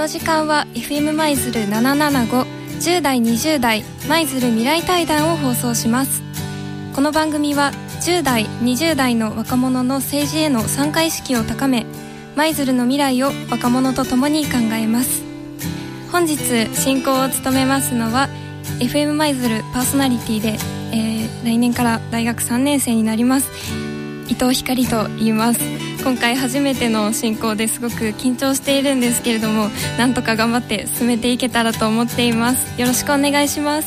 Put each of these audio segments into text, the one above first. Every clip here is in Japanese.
時間は FM 舞鶴775 10代20代舞鶴未来対談を放送します。この番組は10代20代の若者の政治への参加意識を高め、舞鶴の未来を若者と共に考えます。本日進行を務めますのは FM 舞鶴パーソナリティで、来年から大学3年生になります伊藤ひかりと言います。今回初めての進行ですごく緊張しているんですけれども、なんとか頑張って進めていけたらと思っています。よろしくお願いします。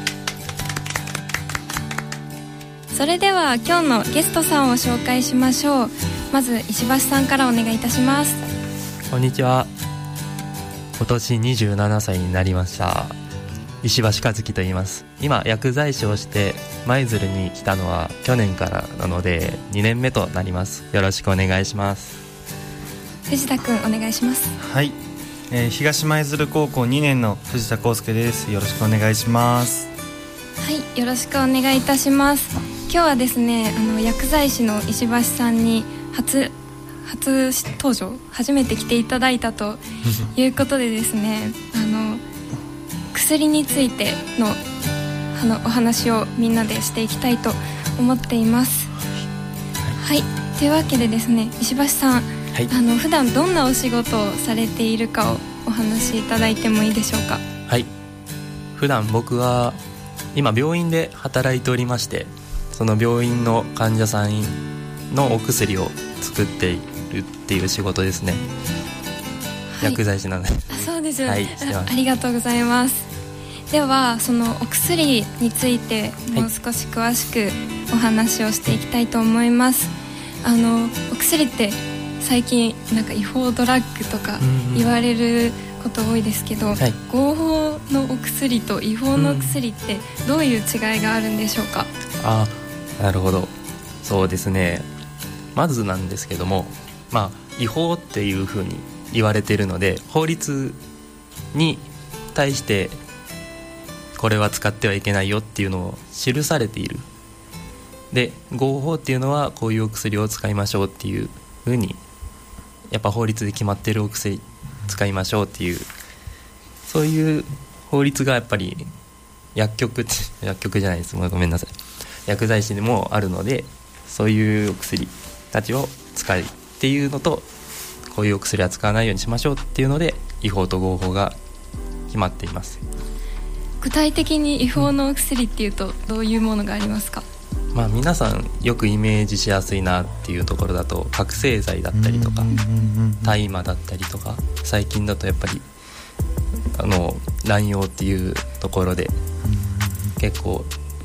それでは今日のゲストさんを紹介しましょう。まず石橋さんからお願いいたします。 こんにちは。今年27歳になりました石橋和樹と言います。今薬剤師をして舞鶴に来たのは去年からなので2年目となります。よろしくお願いします。 藤田くんお願いします。 はい、東舞鶴高校2年の藤田康介です。よろしくお願いします。 はい、よろしくお願いいたします。今日はですね、薬剤師の石橋さんに初登場、初めて来ていただいたということでですね薬についてのお話をみんなでしていきたいと思っています。はい、というわけでですね、石橋さん、はい、普段どんなお仕事をされているかをお話しいただいてもいいでしょうか。 はい、普段僕は今病院で働いておりまして、その病院の患者さんのお薬を作っているっていう仕事ですね。はい、薬剤師なので。 そうですよね、 はい、 ありがとうございます。ではそのお薬についてもう少し詳しくお話をしていきたいと思います。お薬って最近なんか違法ドラッグとか言われること多いですけど、はい、合法のお薬と違法のお薬ってどういう違いがあるんでしょうか。 なるほど。そうですね、まずなんですけども、違法っていうふうに言われているので、法律に対してこれは使ってはいけないよっていうのを記されている。で、合法っていうのはこういうお薬を使いましょうっていうふうにやっぱ法律で決まっているお薬使いましょうっていう、そういう法律がやっぱり薬局じゃないです、ごめんなさい、薬剤師でもあるので、そういうお薬たちを使うっていうのと、こういうお薬は使わないようにしましょうっていうので違法と合法が決まっています。 具体的に違法のお薬っていうとどういうものがありますか。 皆さんよくイメージしやすいなっていうところだと、覚醒剤だったりとか大麻だったりとか、最近だとやっぱり乱用っていうところで結構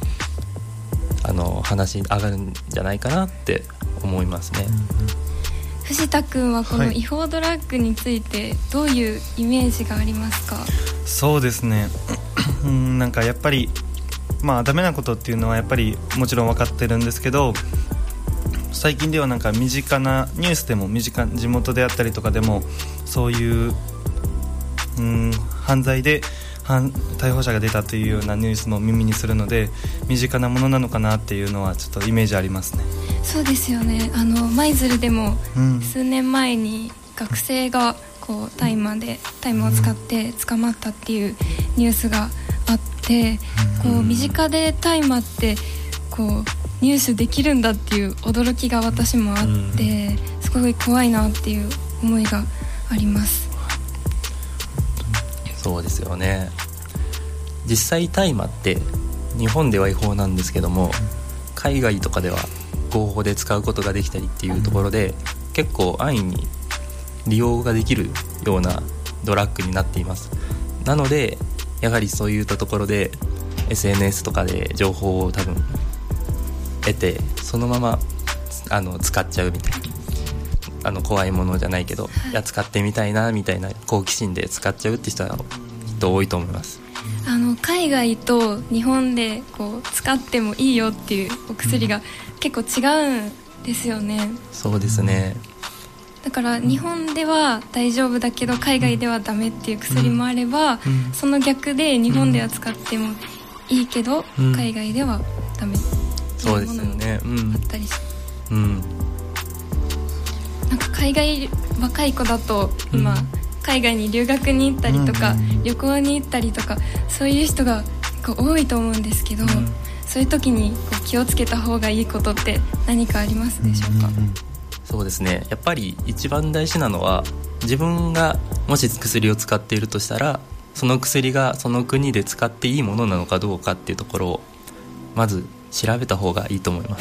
話上がるんじゃないかなって思いますね。 藤田君はこの違法ドラッグについてどういうイメージがありますか。 そうですねなんかやっぱりダメなことっていうのはやっぱりもちろん分かってるんですけど、最近ではなんか身近なニュースでも地元であったりとかでもそういう犯罪で逮捕者が出たというようなニュースも耳にするので、身近なものなのかなっていうのはちょっとイメージありますね。 そうですよね。舞鶴でも数年前に学生が大麻を使って捕まったっていうニュースがあって、身近で大麻って入手できるんだっていう驚きが私もあって、すごい怖いなっていう思いがあります。 そうですよね。実際大麻って日本では違法なんですけども、海外とかでは合法で使うことができたりっていうところで、結構安易に利用ができるようなドラッグになっています。なのでやはりそういったところで SNS とかで情報を多分得て、そのまま使っちゃうみたいな、怖いものじゃないけど、いや使ってみたいなみたいな好奇心で使っちゃうって人はきっと多いと思います。 海外と日本で使ってもいいよっていうお薬が結構違うんですよね。 そうですね。 だから日本では大丈夫だけど海外ではダメっていう薬もあれば、その逆で日本では使ってもいいけど、海外ではダメっていうものもあったりして、なんか海外若い子だと今、 海外に留学に行ったりとか、旅行に行ったりとか、そういう人が多いと思うんですけど、そういう時に気をつけた方がいいことって何かありますでしょうか？ そうですね、やっぱり一番大事なのは、自分がもし薬を使っているとしたら、その薬がその国で使っていいものなのかどうかっていうところをまず調べた方がいいと思います。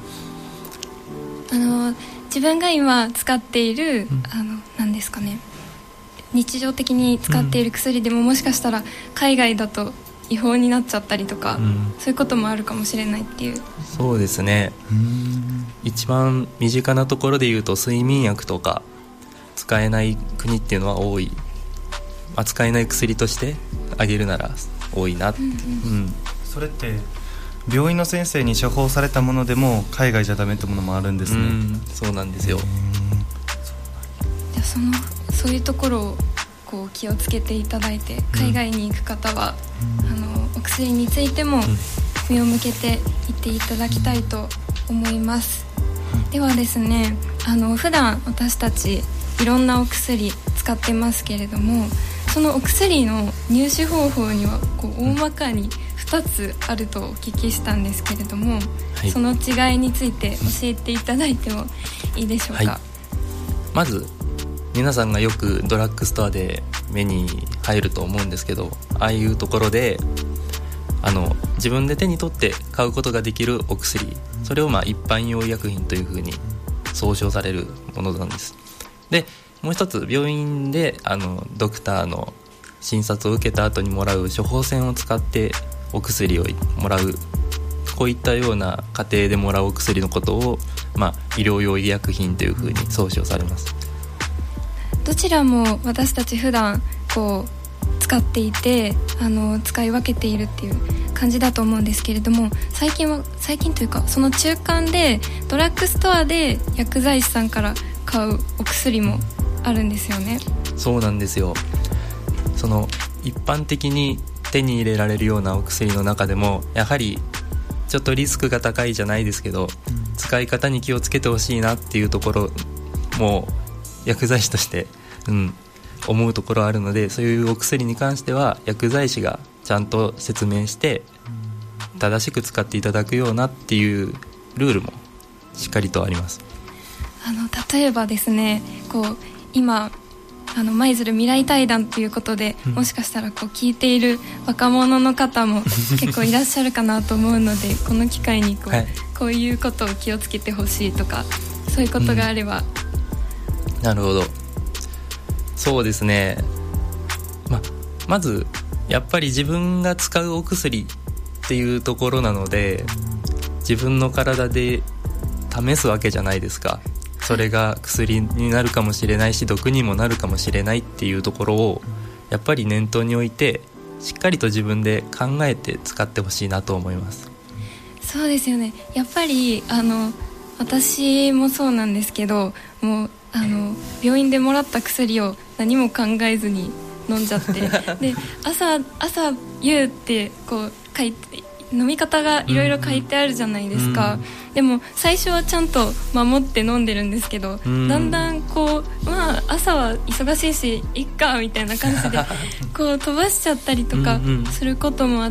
自分が今使っている、何ですかね、日常的に使っている薬でも、もしかしたら海外だと違法になっちゃったりとか、そういうこともあるかもしれないっていう。 そうですね、一番身近なところでいうと、睡眠薬とか使えない国っていうのは多い、使えない薬としてあげるなら多いな、 それって病院の先生に処方されたものでも海外じゃダメってものもあるんですね。 そうなんですよ。 じゃあそういうところを気をつけていただいて、海外に行く方は、お薬についても目を向けていっていただきたいと思います。ではですね、普段私たちいろんなお薬使ってますけれども、そのお薬の入手方法には大まかに2つあるとお聞きしたんですけれども、その違いについて教えていただいてもいいでしょうか？ まず皆さんがよくドラッグストアで目に入ると思うんですけど、ああいうところで自分で手に取って買うことができるお薬、それを一般用医薬品というふうに総称されるものなんです。でもう一つ、病院でドクターの診察を受けた後にもらう処方箋を使ってお薬をもらう、こういったような過程でもらうお薬のことを、医療用医薬品というふうに総称されます。 どちらも私たち普段使っていて、使い分けているっていう感じだと思うんですけれども、最近というか、その中間でドラッグストアで薬剤師さんから買うお薬もあるんですよね。 そうなんですよ。その一般的に手に入れられるようなお薬の中でも、やはりちょっとリスクが高いじゃないですけど、使い方に気をつけてほしいなっていうところも薬剤師として、思うところあるので、そういうお薬に関しては薬剤師がちゃんと説明して正しく使っていただくようなっていうルールもしっかりとあります。 例えばですね、今舞鶴未来対談ということで、もしかしたら聞いている若者の方も結構いらっしゃるかなと思うので、この機会にこういうことを気をつけてほしいとか、そういうことがあれば。 なるほど。そうですね、まずやっぱり自分が使うお薬っていうところなので、自分の体で試すわけじゃないですか。それが薬になるかもしれないし、毒にもなるかもしれないっていうところをやっぱり念頭に置いて、しっかりと自分で考えて使ってほしいなと思います。 そうですよね。やっぱり私もそうなんですけど、もう病院でもらった薬を何も考えずに飲んじゃってで朝夕って書いて、飲み方がいろいろ書いてあるじゃないですか、でも最初はちゃんと守って飲んでるんですけど、だんだん朝は忙しいしいっかみたいな感じで飛ばしちゃったりとかすることもあって、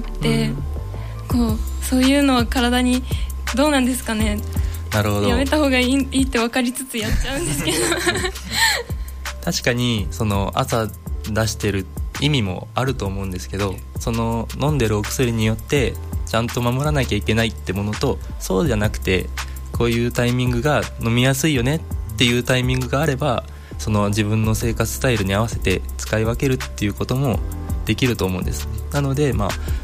そういうのは体にどうなんですかね。 なるほど。 やめた方がいいって分かりつつやっちゃうんですけど確かに朝出してる意味もあると思うんですけど、飲んでるお薬によってちゃんと守らなきゃいけないってものと、そうじゃなくてこういうタイミングが飲みやすいよねっていうタイミングがあれば、自分の生活スタイルに合わせて使い分けるっていうこともできると思うんです。なので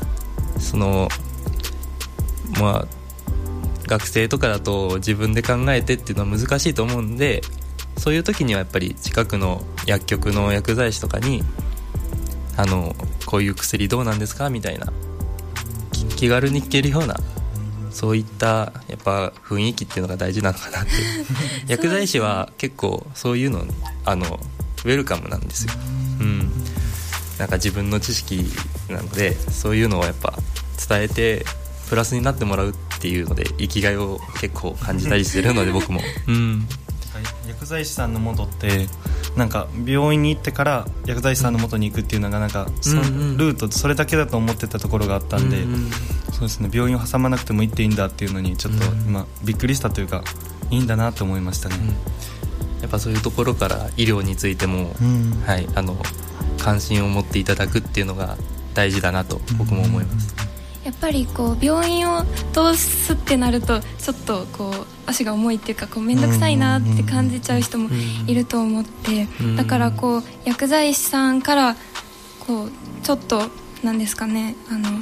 学生とかだと自分で考えてっていうのは難しいと思うんで、そういう時にはやっぱり近くの薬局の薬剤師とかにこういう薬どうなんですかみたいな気軽に聞けるような、そういったやっぱ雰囲気っていうのが大事なのかなって薬剤師は結構そういうのウェルカムなんですよ。なんか自分の知識なので、そういうのをやっぱ伝えてプラスになってもらうっていうので生きがいを結構感じたりしてるので僕も、 薬剤師さんのもとってなんか病院に行ってから薬剤師さんの元に行くっていうのがなんかルートそれだけだと思ってたところがあったんで、そうですね、病院を挟まなくても行っていいんだっていうのにちょっと今びっくりしたというか、いいんだなと思いましたね。 やっぱそういうところから医療についても、はい、関心を持っていただくっていうのが大事だなと僕も思います。 やっぱりこう病院を通すってなるとちょっとこう足が重いっていうか、こう面倒くさいなって感じちゃう人もいると思って、だからこう薬剤師さんからこうちょっとなんですかね、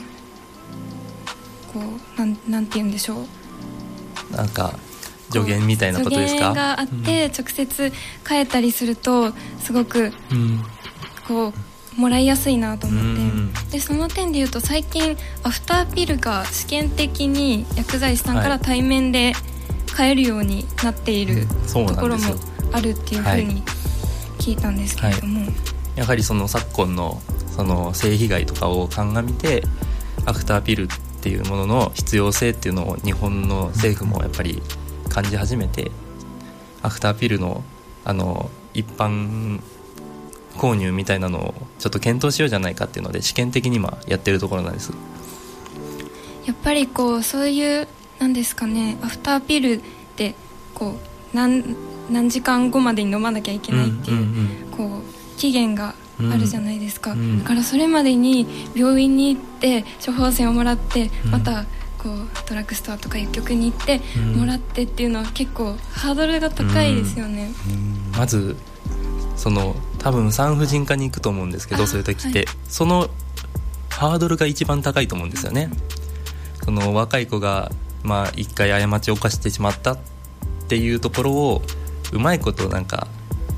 こうなんて言うんでしょう、 なんか助言みたいなことですか。 助言があって、直接変えたりするとすごくこうもらいやすいなと思って、でその点でいうと最近アフターピルが試験的に薬剤師さんから対面で買えるようになっているところもあるっていうふうに聞いたんですけれども、 やはりその昨今のその性被害とかを鑑みてアフターピルっていうものの必要性っていうのを日本の政府もやっぱり感じ始めて、アフターピルの一般購入みたいなのをちょっと検討しようじゃないかっていうので試験的に今やってるところなんです。 やっぱりこうそういうなんですかね、アフターピルってこう何時間後までに飲まなきゃいけないっていう、こう期限があるじゃないですか、だからそれまでに病院に行って処方箋をもらって、またこうドラッグストアとか薬局に行ってもらってっていうのは結構ハードルが高いですよね。 まずその多分産婦人科に行くと思うんですけど、そういう時って、そのハードルが一番高いと思うんですよね。その若い子が一回過ちを犯してしまったっていうところをうまいことなんか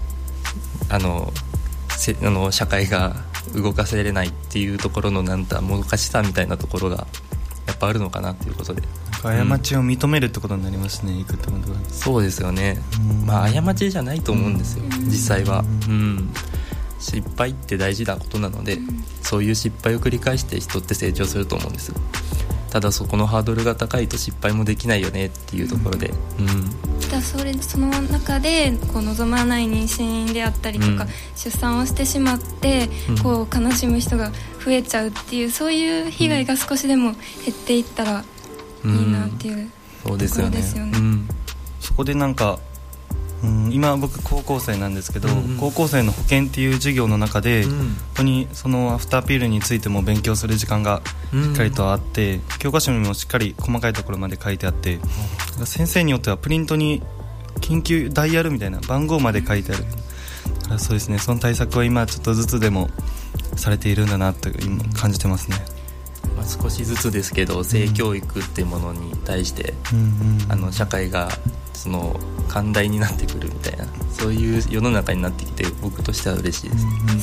社会が動かせれないっていうところのなんかもどかしさみたいなところがやっぱあるのかなということで、 過ちを認めるってことになりますね、行くってことは。 そうですよね。過ちじゃないと思うんですよ、実際は。失敗って大事なことなので、そういう失敗を繰り返して人って成長すると思うんです。ただそこのハードルが高いと失敗もできないよねっていうところで、 その中でこう望まない妊娠であったりとか、出産をしてしまって、こう悲しむ人が増えちゃうっていう、そういう被害が少しでも減っていったらいいなっていうところですよね。 そこでなんか今僕高校生なんですけど、高校生の保健っていう授業の中で、本当にそのアフターピルについても勉強する時間がしっかりとあって、教科書にもしっかり細かいところまで書いてあって、先生によってはプリントに緊急ダイヤルみたいな番号まで書いてある。だからそうですね、その対策は今ちょっとずつでもされているんだなと今感じてますね。 少しずつですけど性教育っていうものに対して、社会がその寛大になってくるみたいな、そういう世の中になってきて僕としては嬉しいです。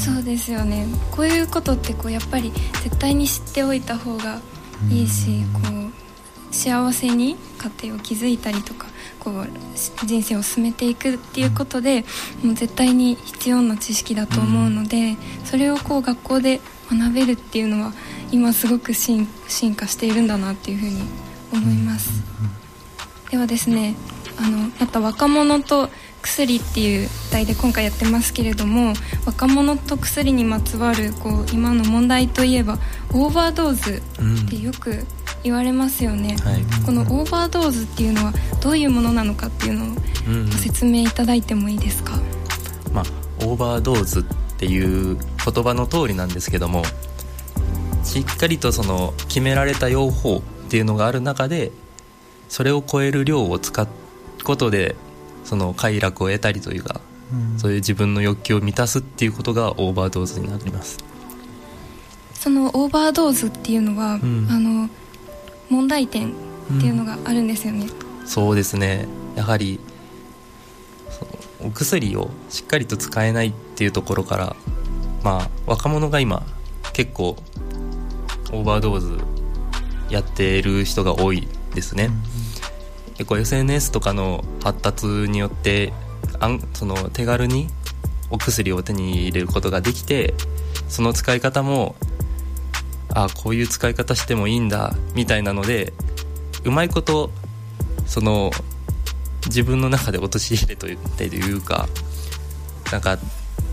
そうですよね。こういうことってこうやっぱり絶対に知っておいた方がいいし、こう幸せに家庭を築いたりとか、こう人生を進めていくっていうことで、もう絶対に必要な知識だと思うので、それをこう学校で学べるっていうのは今すごく進化しているんだなっていうふうに思います。ではですね、また若者と薬っていう題で今回やってますけれども、若者と薬にまつわるこう今の問題といえばオーバードーズってよく言われますよね、このオーバードーズっていうのはどういうものなのかっていうのをご説明いただいてもいいですか。 オーバードーズっていう言葉の通りなんですけども、しっかりとその決められた用法っていうのがある中で、それを超える量を使うことでその快楽を得たりというか、そういう自分の欲求を満たすっていうことがオーバードーズになります。 そのオーバードーズっていうのは、問題点っていうのがあるんですよね。 そうですね、やはりお薬をしっかりと使えないっていうところから、若者が今結構オーバードーズやっている人が多いですね。結構 SNS とかの発達によってその手軽にお薬を手に入れることができて、その使い方もこういう使い方してもいいんだみたいなので、うまいことその自分の中で陥れというか、なんか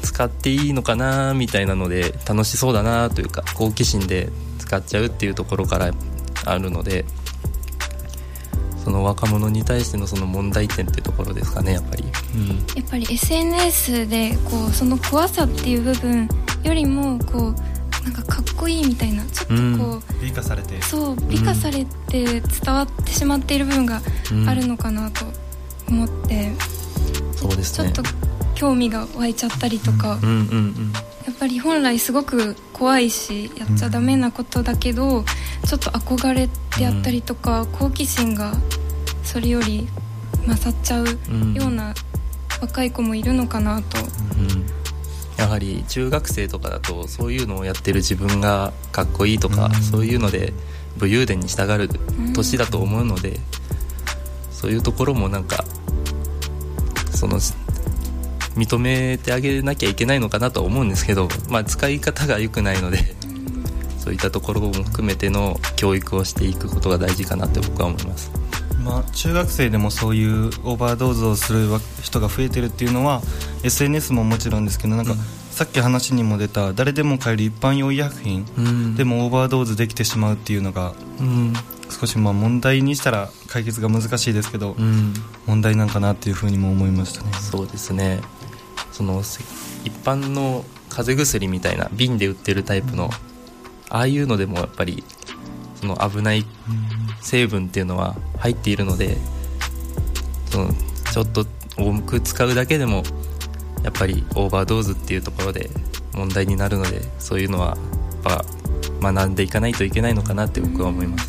使っていいのかなみたいなので楽しそうだなというか好奇心で使っちゃうっていうところからあるので、その若者に対してのその問題点っていうところですかね、やっぱり、 やっぱり SNS でこうその怖さっていう部分よりもこうなんかかっこいいみたいな、ちょっとこう、 美化されて、 そう美化されて伝わってしまっている部分があるのかなと思って、 そうですね、 ちょっと興味が湧いちゃったりとか、やっぱり本来すごく怖いしやっちゃダメなことだけど、ちょっと憧れであったりとか、好奇心がそれより勝っちゃうような若い子もいるのかなと、 やはり中学生とかだとそういうのをやってる自分がかっこいいとか、そういうので武勇伝に従う年だと思うので、そういうところもなんかその認めてあげなきゃいけないのかなとは思うんですけど、使い方が良くないのでそういったところも含めての教育をしていくことが大事かなって僕は思います。 中学生でもそういうオーバードーズをする人が増えてるっていうのは SNS ももちろんですけど、なんかさっき話にも出た誰でも買える一般用医薬品でもオーバードーズできてしまうっていうのが、少し問題にしたら解決が難しいですけど、問題なんかなっていうふうにも思いましたね。 そうですね、その一般の風邪薬みたいな瓶で売ってるタイプの、ああいうのでもやっぱりその危ない成分っていうのは入っているので、そのちょっと多く使うだけでもやっぱりオーバードーズっていうところで問題になるので、そういうのはやっぱ学んでいかないといけないのかなって僕は思います。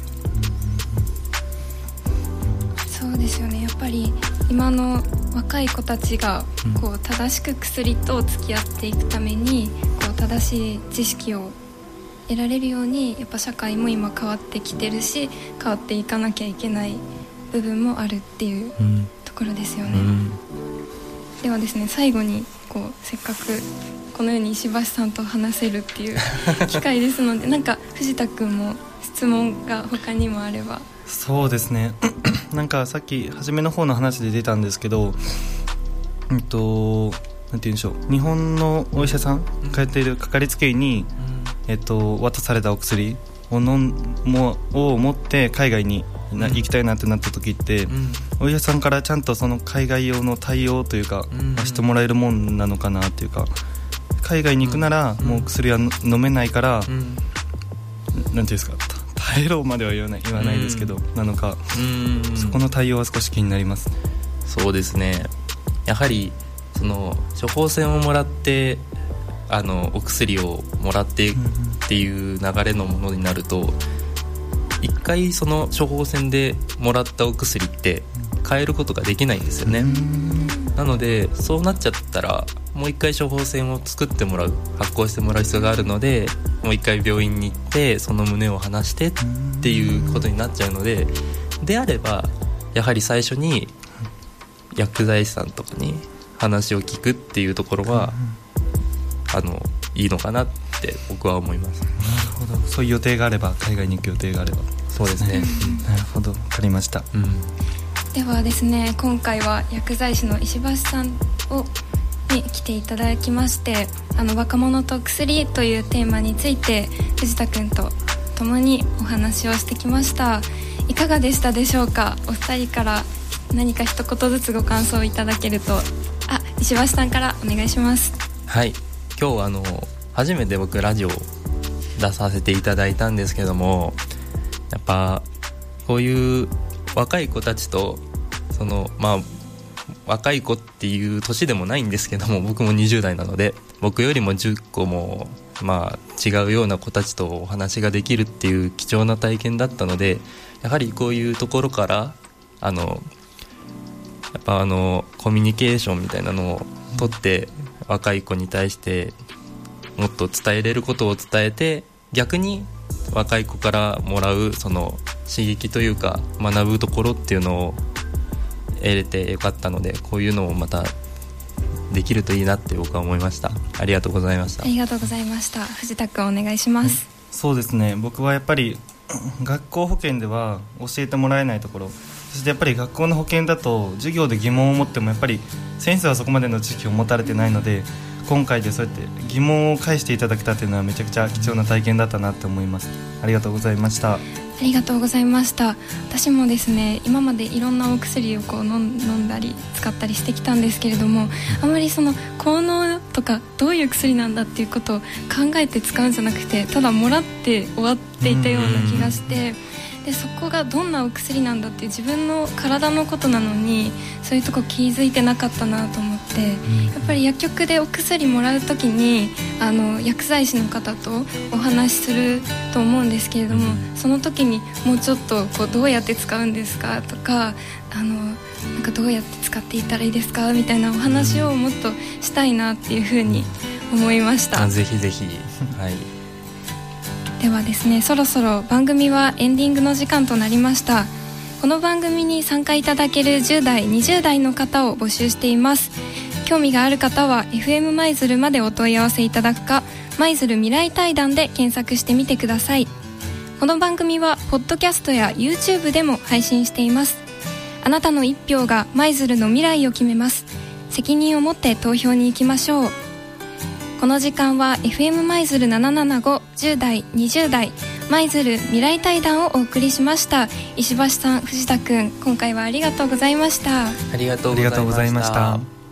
そうですよね、やっぱり今の若い子たちがこう正しく薬と付き合っていくためにこう正しい知識を得られるように、やっぱ社会も今変わってきてるし、変わっていかなきゃいけない部分もあるっていうところですよね。ではですね、最後にこうせっかくこのように石橋さんと話せるっていう機会ですのでなんか藤田くんも質問が他にもあれば。 そうですねなんかさっき初めの方の話で出たんですけど、なんて言うんでしょう、日本のお医者さん通っているかかりつけ医に、渡されたお薬を持って海外に行きたいなってなった時って、お医者さんからちゃんとその海外用の対応というか、してもらえるもんなのかなっていうか、海外に行くならもう薬は飲めないから、なんていうんですか、耐えろまでは言わないですけど、なのか、そこの対応は少し気になります。 そうですね、やはりその処方箋をもらってお薬をもらってっていう流れのものになると、一回その処方箋でもらったお薬って変えることができないんですよね。なのでそうなっちゃったらもう一回処方箋を作ってもらう、発行してもらう必要があるので、もう一回病院に行ってその旨を話してっていうことになっちゃうので、であればやはり最初に薬剤師さんとかに話を聞くっていうところはいいのかなって僕は思います。 なるほど、そういう予定があれば、海外に行く予定があれば。 そうですね、 なるほど、分かりました。 ではですね、今回は薬剤師の石橋さんに来ていただきまして、若者と薬というテーマについて藤田くんと共にお話をしてきました。いかがでしたでしょうか。お二人から何か一言ずつご感想をいただけると。石橋さんからお願いします。 はい、今日初めて僕ラジオ出させていただいたんですけども、やっぱこういう若い子たちと若い子っていう年でもないんですけども、僕も20代なので、僕よりも10個も違うような子たちとお話ができるっていう貴重な体験だったので、やはりこういうところからやっぱコミュニケーションみたいなのを取って、若い子に対してもっと伝えれることを伝えて、逆に若い子からもらうその刺激というか学ぶところっていうのを得れてよかったので、こういうのをまたできるといいなって僕は思いました。ありがとうございました。 ありがとうございました。藤田君お願いします。 そうですね、僕はやっぱり学校保健では教えてもらえないところ、そしてやっぱり学校の保健だと授業で疑問を持ってもやっぱり先生はそこまでの知識を持たれてないので、 今回でそうやって疑問を返していただけたというのはめちゃくちゃ貴重な体験だったなと思います。ありがとうございました。 ありがとうございました。私もですね、今までいろんなお薬をこう飲んだり使ったりしてきたんですけれども、あまりその効能とかどういう薬なんだっていうことを考えて使うんじゃなくて、ただもらって終わっていたような気がして、でそこがどんなお薬なんだっていう自分の体のことなのにそういうとこ気づいてなかったなと思って、やっぱり薬局でお薬もらうときに薬剤師の方とお話しすると思うんですけれども、その時にもうちょっとこうどうやって使うんですかとか、なんかどうやって使っていったらいいですかみたいなお話をもっとしたいなっていうふうに思いました。 ぜひぜひはい。 ではですね、そろそろ番組はエンディングの時間となりました。この番組に参加いただける10代20代の方を募集しています。興味がある方は FM 舞鶴までお問い合わせいただくか、舞鶴未来対談で検索してみてください。この番組はポッドキャストや YouTube でも配信しています。あなたの一票が舞鶴の未来を決めます。責任を持って投票に行きましょう。この時間は FM 舞鶴775 10代20代舞鶴未来対談をお送りしました。石橋さん、藤田くん、今回はありがとうございました。 ありがとうございました。